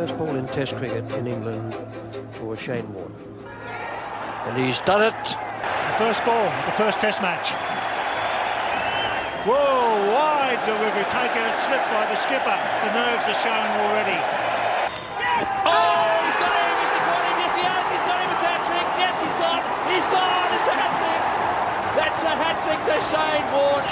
First ball in Test cricket in England for Shane Warne. And he's done it. The first ball, the first Test match. Whoa, wide delivery, taken a slip by the skipper. The nerves are showing already. Yes! Oh, he's got him, Mr. Corning, yes he has, he's got him, it's a hat-trick, yes he's gone, it's a hat-trick. That's a hat-trick to Shane Warne.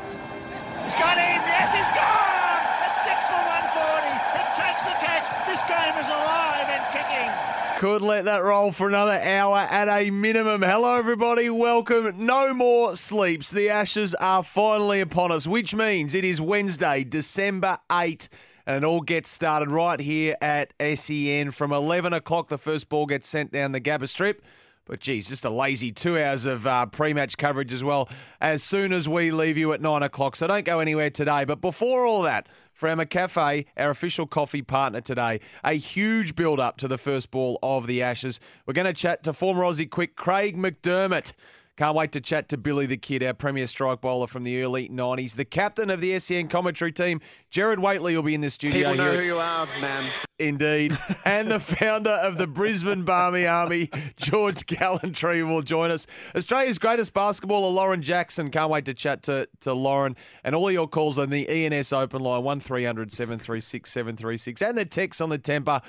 He's got him, yes he's gone! That's 6 for 140, it takes the catch, this game is alive and kicking. Could let that roll for another hour at a minimum. Hello, everybody. Welcome. No more sleeps. The Ashes are finally upon us, which means it is Wednesday, December 8, and it all gets started right here at SEN from 11 o'clock. The first ball gets sent down the Gabba Strip. But, geez, just a lazy 2 hours of pre-match coverage as well as soon as we leave you at 9 o'clock. So don't go anywhere today. But before all that, from McCafe, our official coffee partner today, a huge build-up to the first ball of the Ashes. We're going to chat to former Aussie quick Craig McDermott. Can't wait to chat to Billy the Kid, our premier strike bowler from the early 90s. The captain of the SEN commentary team, Gerard Whateley, will be in the studio. People know here. who you are, man. Indeed. And the founder of the Brisbane Barmy Army, George Gallantry, will join us. Australia's greatest basketballer, Lauren Jackson. Can't wait to chat to Lauren. And all your calls on the ENS open line, 1300 736 736. And the text on the temper,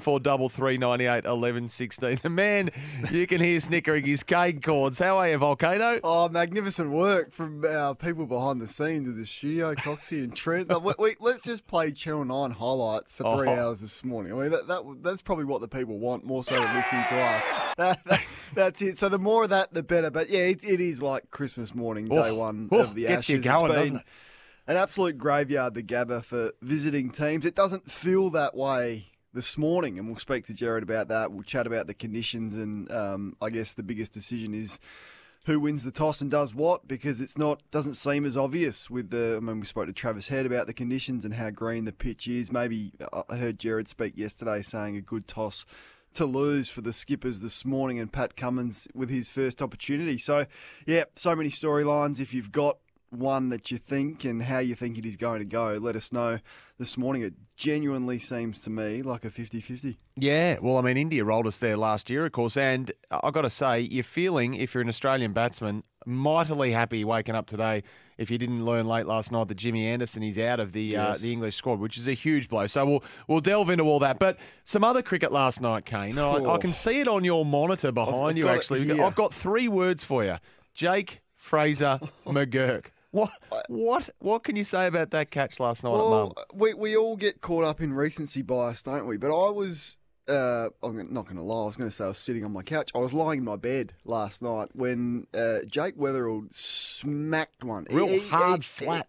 0433 98 11 16. The man you can hear snickering is Cade Cords. How are you, Volcano? Oh, magnificent work from our people behind the scenes of the studio, Coxie and Trent. Let's just play Channel 9 highlights for 3 hours this morning. I mean, that's probably what the people want, more so than listening to us. That's it. So the more of that, the better. But yeah, it is like Christmas morning, day one of the gets Ashes. you going, it's doesn't been it? an absolute graveyard, the Gabba, for visiting teams. It doesn't feel that way this morning, and we'll speak to Gerard about that. We'll chat about the conditions, and I guess the biggest decision is who wins the toss and does what, because doesn't seem as obvious with we spoke to Travis Head about the conditions and how green the pitch is. Maybe I heard Gerard speak yesterday saying a good toss to lose for the skippers this morning, and Pat Cummins with his first opportunity. So, yeah, so many storylines. If you've got one that you think and how you think it is going to go, let us know this morning. It genuinely seems to me like a 50-50. Yeah, well, I mean, India rolled us there last year, of course, and I've got to say, you're feeling, if you're an Australian batsman, mightily happy waking up today if you didn't learn late last night that Jimmy Anderson is out of the English squad, which is a huge blow. So we'll delve into all that. But some other cricket last night, Kane. I can see it on your monitor behind you, actually. I've got 3 words for you. Jake Fraser McGurk. What can you say about that catch last night at Mum? We all get caught up in recency bias, don't we? But I was, I'm not going to lie, I was going to say I was sitting on my couch. I was lying in my bed last night when Jake Weatherald smacked one. A real hard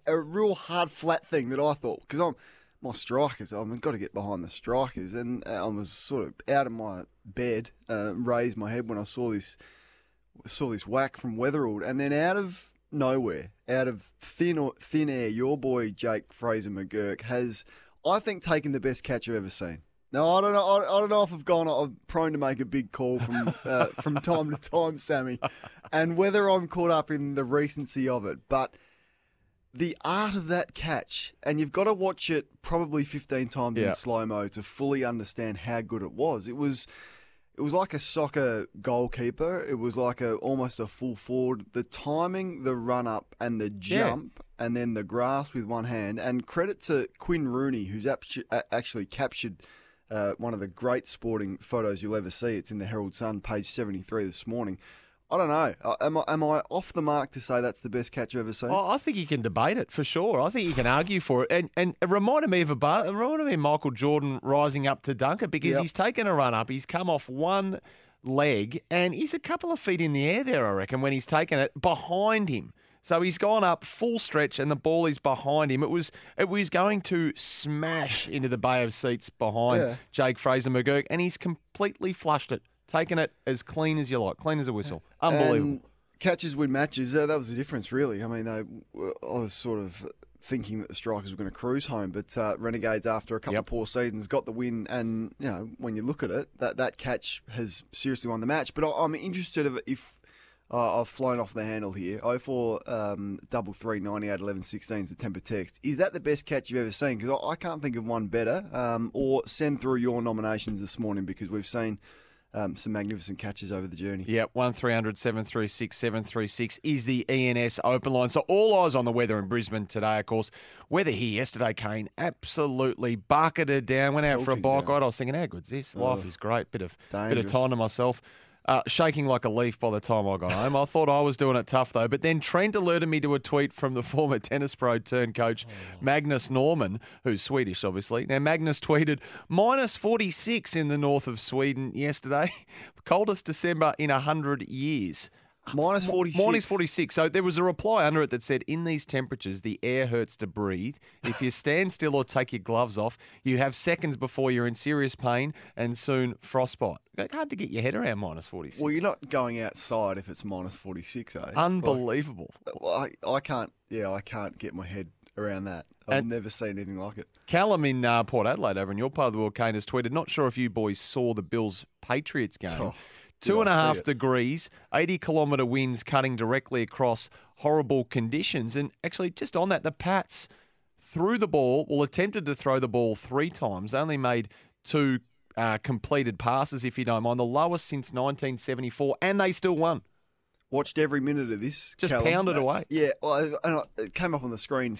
flat thing that I thought, because my strikers, I've got to get behind the strikers. And I was sort of out of my bed, raised my head when I saw this whack from Weatherald. And then out of nowhere, out of thin air, your boy Jake Fraser McGurk has, I think, taken the best catch I've ever seen. Now, I don't know if I'm prone to make a big call from time to time, Sammy, and whether I'm caught up in the recency of it, but the art of that catch, and you've got to watch it probably 15 times in slow-mo to fully understand how good it was. It was like a soccer goalkeeper. It was like almost a full forward. The timing, the run-up, and the jump, and then the grasp with one hand. And credit to Quinn Rooney, who's actually captured one of the great sporting photos you'll ever see. It's in the Herald Sun, page 73 this morning. I don't know. Am I off the mark to say that's the best catch I've ever seen? I think you can debate it for sure. I think you can argue for it. And it reminded me of Michael Jordan rising up to dunk it, because he's taken a run up. He's come off one leg and he's a couple of feet in the air there, I reckon, when he's taken it behind him. So he's gone up full stretch and the ball is behind him. It was going to smash into the bay of seats behind Jake Fraser McGurk, and he's completely flushed it. Taking it as clean as you like, clean as a whistle. Unbelievable. And catches win matches. That was the difference, really. I mean, I was sort of thinking that the Strikers were going to cruise home, but Renegades, after a couple of poor seasons, got the win. And when you look at it, that catch has seriously won the match. But I'm interested if I've flown off the handle here. 04 33 98 11 16 is the temper text. Is that the best catch you've ever seen? Because I can't think of one better. Or send through your nominations this morning because we've seen some magnificent catches over the journey. Yeah, 1300 736 736 is the ENS open line. So all eyes on the weather in Brisbane today, of course. Weather here yesterday, Kane, absolutely bucketed down. Went out for a bike ride. I was thinking, how good's this? Life is great. Bit of time to myself. Shaking like a leaf by the time I got home. I thought I was doing it tough, though. But then Trent alerted me to a tweet from the former tennis pro turned coach, Magnus Norman, who's Swedish, obviously. Now, Magnus tweeted, minus 46 in the north of Sweden yesterday. Coldest December in 100 years. Minus 46. Minus 46. So there was a reply under it that said, in these temperatures, the air hurts to breathe. If you stand still or take your gloves off, you have seconds before you're in serious pain and soon frostbite. Hard to get your head around minus 46. Well, you're not going outside if it's minus 46, eh? Unbelievable. I can't get my head around that. I've never seen anything like it. Callum in Port Adelaide over in your part of the world, Kane, has tweeted, not sure if you boys saw the Bills-Patriots game. Oh. 2.5 degrees, 80-kilometre winds cutting directly across horrible conditions. And actually, just on that, the Pats attempted to throw the ball 3 times, only made 2 completed passes, if you don't mind, the lowest since 1974, and they still won. Watched every minute of this. Just Callum. pounded away. Yeah, it came up on the screen,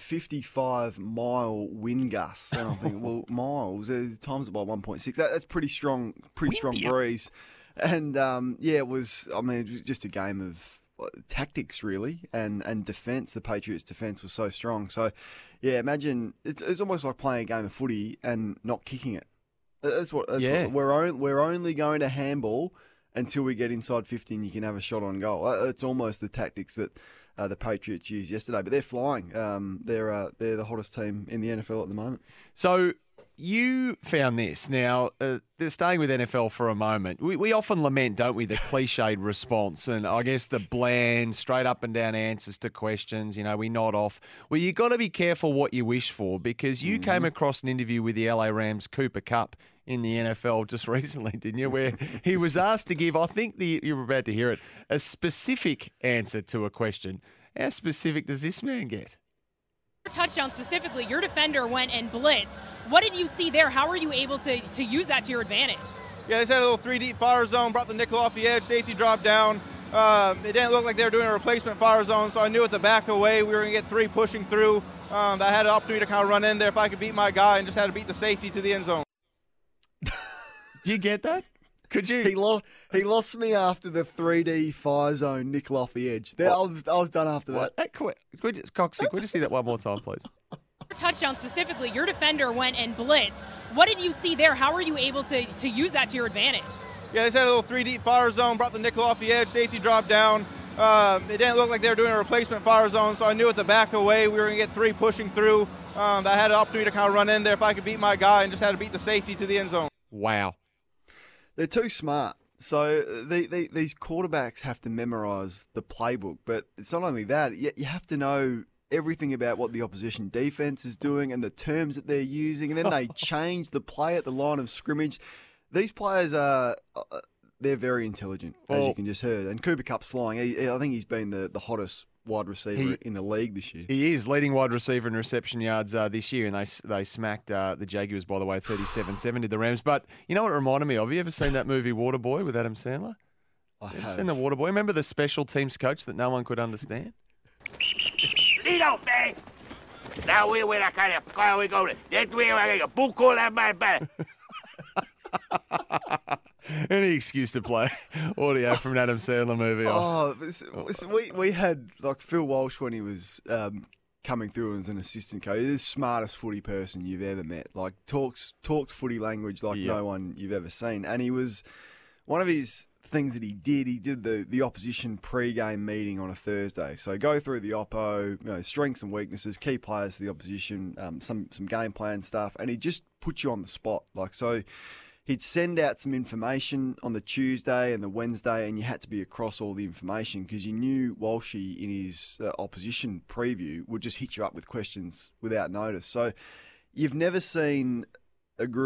55-mile wind gusts. And I'm thinking, well, miles, times it by 1.6. That's pretty strong breeze. And, it was just a game of tactics, really, and defence. The Patriots' defence was so strong. So, yeah, imagine it's almost like playing a game of footy and not kicking it. That's what we're only going to handball until we get inside 50 and you can have a shot on goal. It's almost the tactics that the Patriots used yesterday. But they're flying. They're the hottest team in the NFL at the moment. So you found this. Now, they're staying with NFL for a moment. We often lament, don't we, the cliched response and I guess the bland, straight up and down answers to questions. We nod off. Well, you got to be careful what you wish for because you came across an interview with the LA Rams Cooper Kupp in the NFL just recently, didn't you? Where he was asked to give, I think you were about to hear it, a specific answer to a question. How specific does this man get? Touchdown specifically, your defender went and blitzed. What did you see there? How were you able to use that to your advantage? Yeah, they set a little 3-deep fire zone, brought the nickel off the edge, safety dropped down. It didn't look like they were doing a replacement fire zone, so I knew at the back away we were going to get 3 pushing through. I had an opportunity to kind of run in there if I could beat my guy and just had to beat the safety to the end zone. Do you get that? Could you? He lost me after the 3D fire zone nickel off the edge. I was done after that. Coxie, could you see that one more time, please? Touchdown specifically, your defender went and blitzed. What did you see there? How were you able to use that to your advantage? Yeah, they set a little 3-deep fire zone, brought the nickel off the edge, safety dropped down. It didn't look like they were doing a replacement fire zone, so I knew at the back away we were going to get 3 pushing through. I had an opportunity to kind of run in there if I could beat my guy and just had to beat the safety to the end zone. Wow. They're too smart. So these quarterbacks have to memorise the playbook. But it's not only that. You have to know everything about what the opposition defence is doing and the terms that they're using. And then they change the play at the line of scrimmage. These players they're very intelligent, as you can just hear. And Cooper Kupp's flying. I think he's been the hottest wide receiver in the league this year. He is leading wide receiver in reception yards this year, and they smacked the Jaguars, by the way, 37-7 the Rams. But you know what it reminded me of? Have you ever seen that movie Waterboy with Adam Sandler? I have. have. Seen the Waterboy? Remember the special teams coach that no one could understand? Sit down, man. That way where I kind of we go. That way I got book all that man. Any excuse to play audio from an Adam Sandler movie. We had like Phil Walsh when he was coming through as an assistant coach. He's the smartest footy person you've ever met. Like talks footy language like no one you've ever seen. And he was one of his things that he did the opposition pre-game meeting on a Thursday. So go through the oppo, strengths and weaknesses, key players for the opposition, some game plan stuff, and he just put you on the spot. He'd send out some information on the Tuesday and the Wednesday, and you had to be across all the information because you knew Walshy in his opposition preview would just hit you up with questions without notice. So you've never seen a group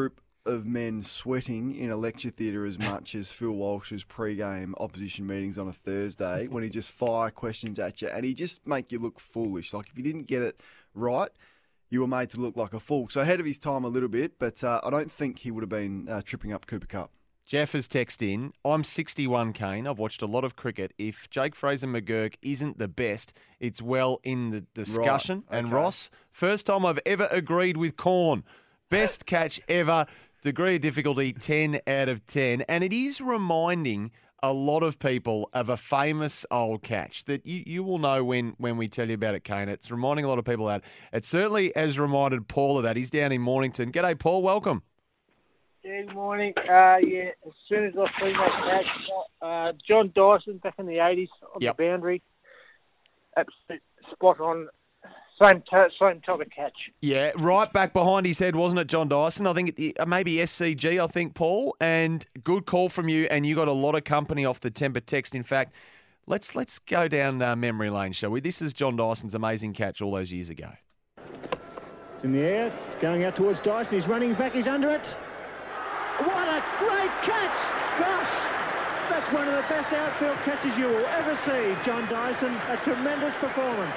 of men sweating in a lecture theatre as much as Phil Walsh's pre-game opposition meetings on a Thursday when he just fire questions at you and he just make you look foolish. Like if you didn't get it right, you were made to look like a fool. So ahead of his time a little bit, but I don't think he would have been tripping up Cooper Kupp. Jeff has texted in, I'm 61, Kane. I've watched a lot of cricket. If Jake Fraser-McGurk isn't the best, it's well in the discussion. Right, And okay. Ross, first time I've ever agreed with Corn. Best catch ever. Degree of difficulty, 10 out of 10. And it is reminding a lot of people of a famous old catch that you will know when we tell you about it, Kane. It's reminding a lot of people of that. It certainly has reminded Paul of that. He's down in Mornington. G'day, Paul. Welcome. Good morning. As soon as I see that catch, John Dyson back in the 80s on Yep. the boundary, absolute spot on, same type of catch. Yeah, right back behind his head, wasn't it, John Dyson? I think maybe SCG, I think, Paul. And good call from you, and you got a lot of company off the temper text. In fact, let's go down memory lane, shall we? This is John Dyson's amazing catch all those years ago. It's in the air. It's going out towards Dyson. He's running back. He's under it. What a great catch! Gosh, that's one of the best outfield catches you will ever see, John Dyson. A tremendous performance.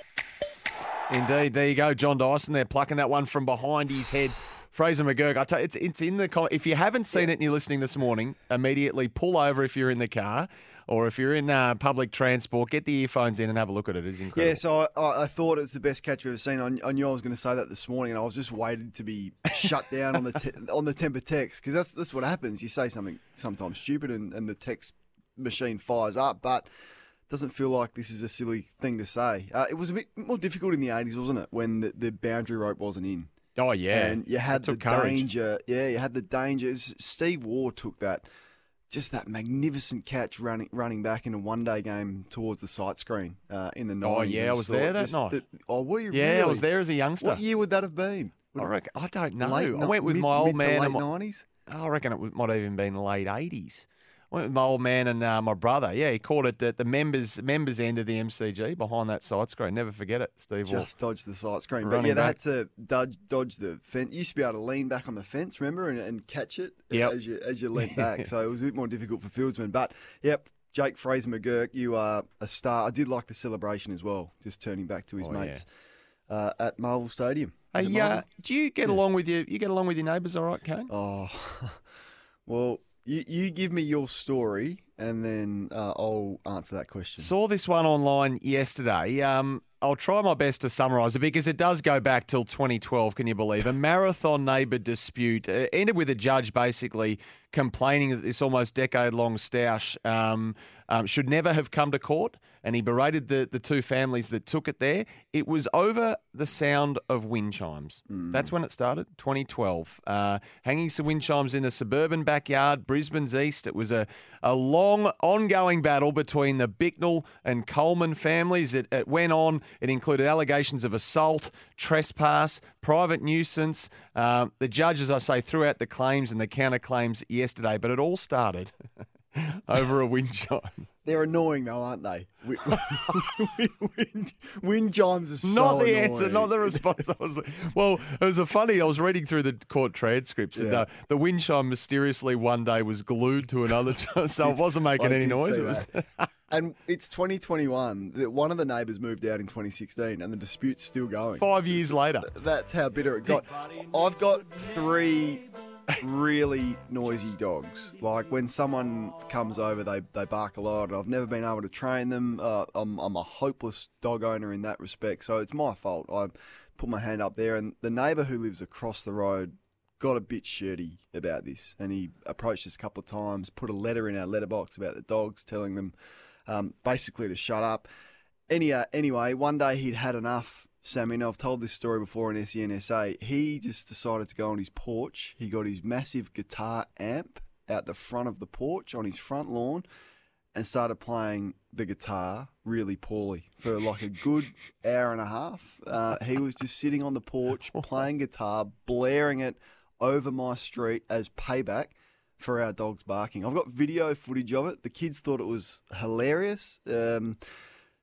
Indeed, there you go, John Dyson. They're plucking that one from behind his head. Fraser-McGurk, I tell you, it's in the. If you haven't seen it and you're listening this morning, immediately pull over if you're in the car or if you're in public transport. Get the earphones in and have a look at it. It's incredible. Yeah, so I thought it's the best catch I've ever seen. I knew I was going to say that this morning, and I was just waiting to be shut down on the temper text because that's what happens. You say something sometimes stupid, and the text machine fires up, but it doesn't feel like this is a silly thing to say. It was a bit more difficult in the 80s, wasn't it, when the boundary rope wasn't in? Oh, yeah. And you had the courage. danger. Yeah, you had the dangers. Steve Waugh took that magnificent catch running back in a one-day game towards the sight screen in the 90s. Oh, yeah, I was there that night. Were you Yeah, really? I was there as a youngster. What year would that have been? I don't know. Late, I went with my old mid to man. late 90s? I reckon it might have even been late 80s. I went with my old man and my brother. Yeah, he caught it at the members end of the MCG behind that side screen. Never forget it, Steve Waugh. Just dodged the sight screen. But Running yeah, they back. had to dodge the fence. You used to be able to lean back on the fence, remember, and catch it Yep. as you leant back. So it was a bit more difficult for fieldsmen. But, yep, Jake Fraser-McGurk, you are a star. I did like the celebration as well, just turning back to his mates at Marvel Stadium. Hey, Is it Marvel? do you get along with your neighbours all right, Kane? Oh, well, you give me your story and then I'll answer that question. Saw this one online yesterday. I'll try my best to summarise it because it does go back till 2012, can you believe? A marathon neighbour dispute ended with a judge basically complaining that this almost decade-long stoush should never have come to court, and he berated the two families that took it there. It was over the sound of wind chimes. That's when it started, 2012. Hanging some wind chimes in a suburban backyard, Brisbane's east. It was a long, ongoing battle between the Bicknell and Coleman families. It went on. It included allegations of assault, trespass, private nuisance. The judge, as I say, threw out the claims and the counterclaims yesterday, but it all started over a wind chime. They're annoying though, aren't they? Wind chimes are so Not the annoying. answer, not the response. It was I was reading through the court transcripts, and the wind chime mysteriously one day was glued to another chime, so it wasn't making any noise. It was. And it's 2021. One of the neighbours moved out in 2016, and the dispute's still going. 5 years later. That's how bitter it got. I've got 3 really noisy dogs. Like when someone comes over, they bark a lot. I've never been able to train them. I'm a hopeless dog owner in that respect, so it's my fault. I put my hand up there, and the neighbour who lives across the road got a bit shirty about this, and he approached us a couple of times, put a letter in our letterbox about the dogs, telling them basically to shut up. Anyway, one day he'd had enough. Sammy, and I've told this story before in SENSA, he just decided to go on his porch. He got his massive guitar amp out the front of the porch on his front lawn and started playing the guitar really poorly for like a good hour and a half. He was just sitting on the porch playing guitar, blaring it over my street as payback for our dogs barking. I've got video footage of it. The kids thought it was hilarious.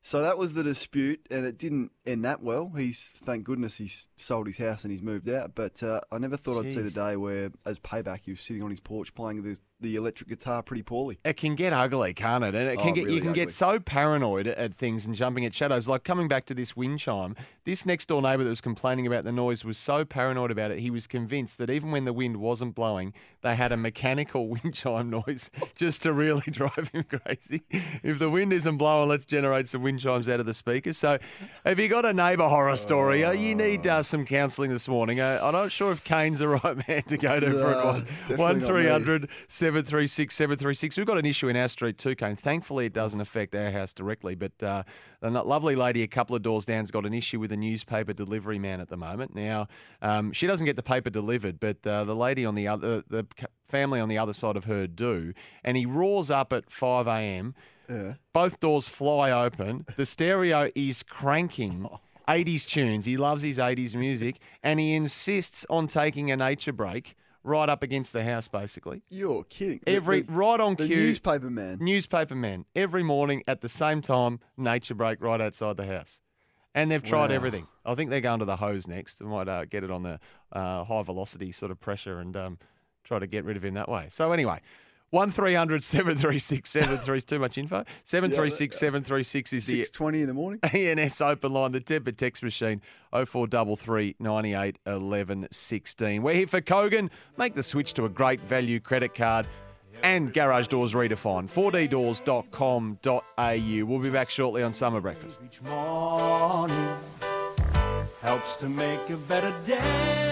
So that was the dispute, and it didn't end that well. Thank goodness, he's sold his house and he's moved out. But I never thought I'd see the day where, as payback, he was sitting on his porch playing the electric guitar pretty poorly. It can get ugly, can't it? And it can really you can ugly. get so paranoid at things and jumping at shadows. Like coming back to this wind chime, this next door neighbour that was complaining about the noise was so paranoid about it, he was convinced that even when the wind wasn't blowing, they had a mechanical wind chime noise just to really drive him crazy. If the wind isn't blowing, let's generate some wind chimes out of the speakers. So have you got a neighbour horror story? You need some counselling this morning. I'm not sure if Kane's the right man to go to for it. 1300 736 736. We've got an issue in our street too, Kane. Thankfully, it doesn't affect our house directly, but the lovely lady a couple of doors down's got an issue with a newspaper delivery man at the moment. Now, she doesn't get the paper delivered, but the lady on the family on the other side of her do, and he roars up at 5 a.m. Yeah. Both doors fly open. The stereo is cranking 80s tunes. He loves his 80s music, and he insists on taking a nature break right up against the house, basically. You're kidding. Right on the cue. Newspaper man. Every morning at the same time, nature break right outside the house. And they've tried everything. I think they're going to the hose next. They might get it on the high velocity sort of pressure and try to get rid of him that way. So anyway, 1300 736 736. Too much info. 736 736 is the 6:20 in the morning. ENS open line, the Tempur text machine, 0433 98 11 16. We're here for Kogan. Make the switch to a great value credit card and Garage Doors Redefined. 4ddoors.com.au. We'll be back shortly on Summer Breakfast. Each morning helps to make a better day.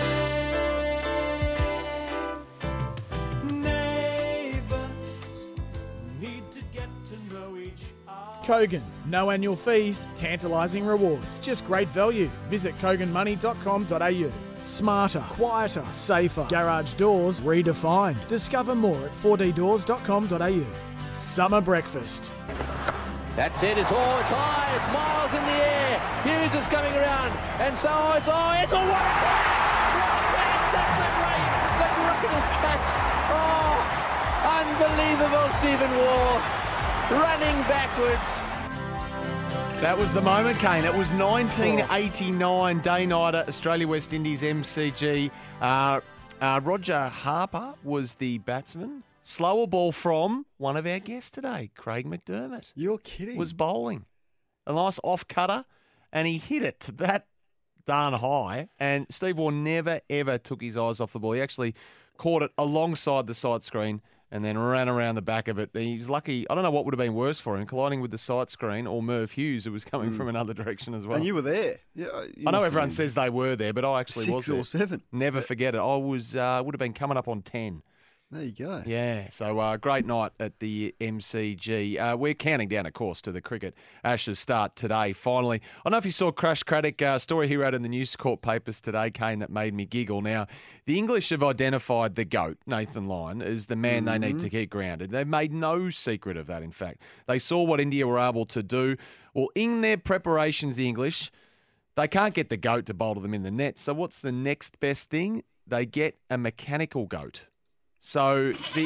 Kogan. No annual fees, tantalising rewards, just great value. Visit koganmoney.com.au. Smarter, quieter, safer. Garage Doors Redefined. Discover more at 4ddoors.com.au. Summer Breakfast. That's it. It's high. It's miles in the air. Hughes is coming around. And so it's a what a catch. That's the greatest catch. Oh, unbelievable, Stephen Waugh. Running backwards. That was the moment, Kane. It was 1989 day-nighter, Australia-West Indies MCG. Roger Harper was the batsman. Slower ball from one of our guests today, Craig McDermott. You're kidding. Was bowling. A nice off-cutter, and he hit it that darn high, and Steve Waugh never, ever took his eyes off the ball. He actually caught it alongside the side screen and then ran around the back of it. He was lucky. I don't know what would have been worse for him, colliding with the sight screen or Merv Hughes, who was coming from another direction as well. And you were there. Yeah, I know everyone says they were there, but I actually was there. 6 or 7. Never forget it. I was would have been coming up on 10. There you go. Yeah, so great night at the MCG. We're counting down, of course, to the cricket Ashes start today, finally. I don't know if you saw Crash Craddock, story he wrote in the News Corp papers today, Kane, that made me giggle. Now, the English have identified the GOAT, Nathan Lyon, as the man they need to keep grounded. They've made no secret of that, in fact. They saw what India were able to do. Well, in their preparations, the English, they can't get the GOAT to bowl to them in the net. So what's the next best thing? They get a mechanical GOAT. So the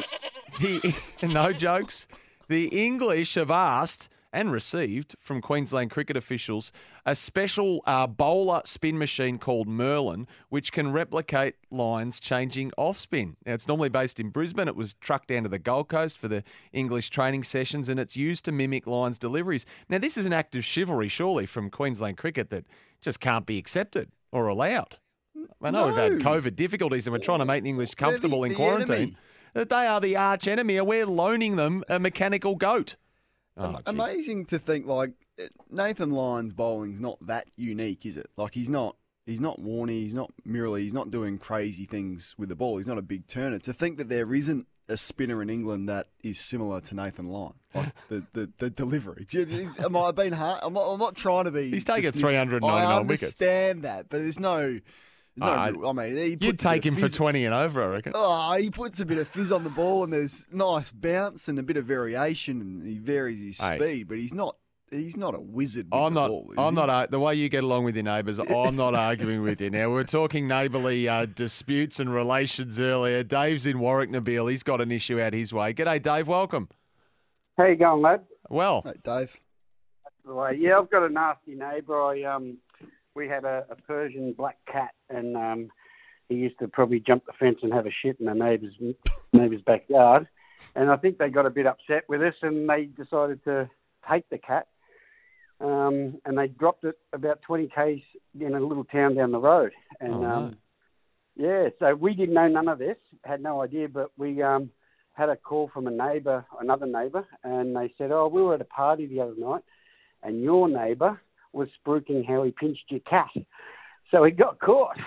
no jokes, the English have asked and received from Queensland cricket officials a special bowler spin machine called Merlin, which can replicate Lyon's changing off spin. Now, it's normally based in Brisbane. It was trucked down to the Gold Coast for the English training sessions, and it's used to mimic Lyon's deliveries. Now, this is an act of chivalry, surely, from Queensland cricket that just can't be accepted or allowed. I know we've had COVID difficulties and we're trying to make the English comfortable in quarantine. Enemy. They are the arch enemy and we're loaning them a mechanical GOAT. Oh, amazing to think, like, Nathan Lyon's bowling's not that unique, is it? Like, he's not Warney, he's not Murley, he's not doing crazy things with the ball. He's not a big turner. To think that there isn't a spinner in England that is similar to Nathan Lyon, like the delivery. Am I being hard? I'm not trying to be. He's taken 399 wickets. I understand that, but there's no. I mean, you'd take him for 20 and over, I reckon. Oh, he puts a bit of fizz on the ball, and there's nice bounce and a bit of variation, and he varies his speed. But he's not a wizard. With the ball, I'm not. The way you get along with your neighbours, I'm not arguing with you. Now, we were talking neighbourly disputes and relations earlier. Dave's in Warwick, Nabil. He's got an issue out his way. G'day, Dave. Welcome. How you going, lad? Well, hey, Dave. the way. Yeah, I've got a nasty neighbour. We had a Persian black cat, and he used to probably jump the fence and have a shit in the neighbour's backyard. And I think they got a bit upset with us, and they decided to take the cat. And they dropped it about 20 k's in a little town down the road. And yeah, so we didn't know none of this, had no idea, but we had a call from another neighbour, and they said, "Oh, we were at a party the other night, and your neighbour was spruiking how he pinched your cat." So he got caught.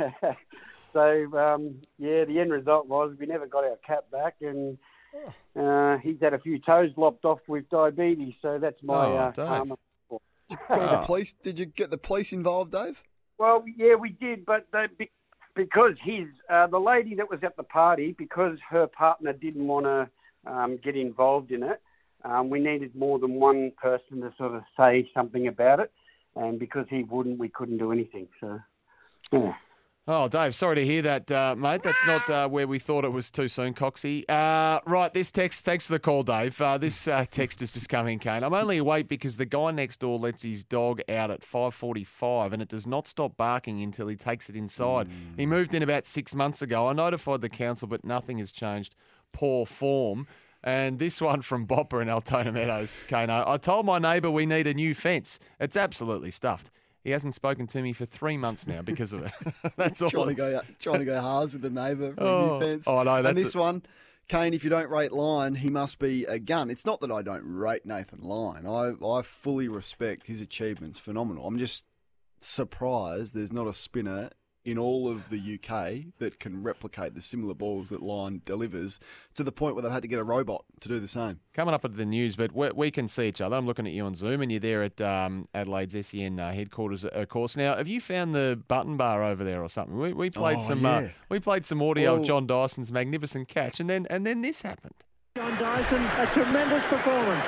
So, yeah, the end result was we never got our cat back, and he's had a few toes lopped off with diabetes, so that's my karma. The police? Did you get the police involved, Dave? Well, yeah, we did, but because the lady that was at the party, because her partner didn't want to get involved in it, we needed more than one person to sort of say something about it, and because he wouldn't, we couldn't do anything. So, yeah. Oh, Dave, sorry to hear that, mate. That's not where we thought it was too soon, Coxie. Right, this text, thanks for the call, Dave. This text has just come in, Kane. I'm only awake because the guy next door lets his dog out at 5:45 and it does not stop barking until he takes it inside. He moved in about 6 months ago. I notified the council, but nothing has changed. Poor form. And this one from Bopper in Altona Meadows, Kano. I told my neighbour we need a new fence. It's absolutely stuffed. He hasn't spoken to me for 3 months now because of it. That's all. Trying to go halves with the neighbour for a new fence. Oh, no, and this one, Kane, if you don't rate Lyon, he must be a gun. It's not that I don't rate Nathan Lyon. I fully respect his achievements. Phenomenal. I'm just surprised there's not a spinner in all of the UK that can replicate the similar balls that Lyon delivers to the point where they've had to get a robot to do the same. Coming up at the news, but we can see each other. I'm looking at you on Zoom, and you're there at Adelaide's SEN headquarters, of course. Now, have you found the button bar over there or something? We played we played some audio of John Dyson's magnificent catch, and then this happened. John Dyson, a tremendous performance.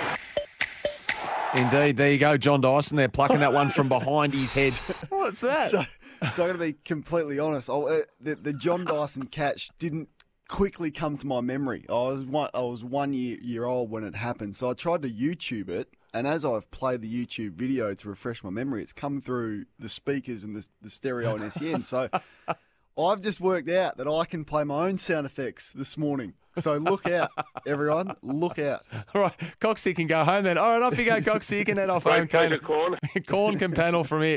Indeed, there you go, John Dyson. They're plucking that one from behind his head. What's that? So I'm going to be completely honest. The John Dyson catch didn't quickly come to my memory. I was 1 year old when it happened, so I tried to YouTube it. And as I've played the YouTube video to refresh my memory, it's come through the speakers and the stereo and SEN. So I've just worked out that I can play my own sound effects this morning. So look out, everyone. Look out. All right, Coxie can go home then. All right, off you go, Coxie. You can head off home. Corn Corn can panel from here.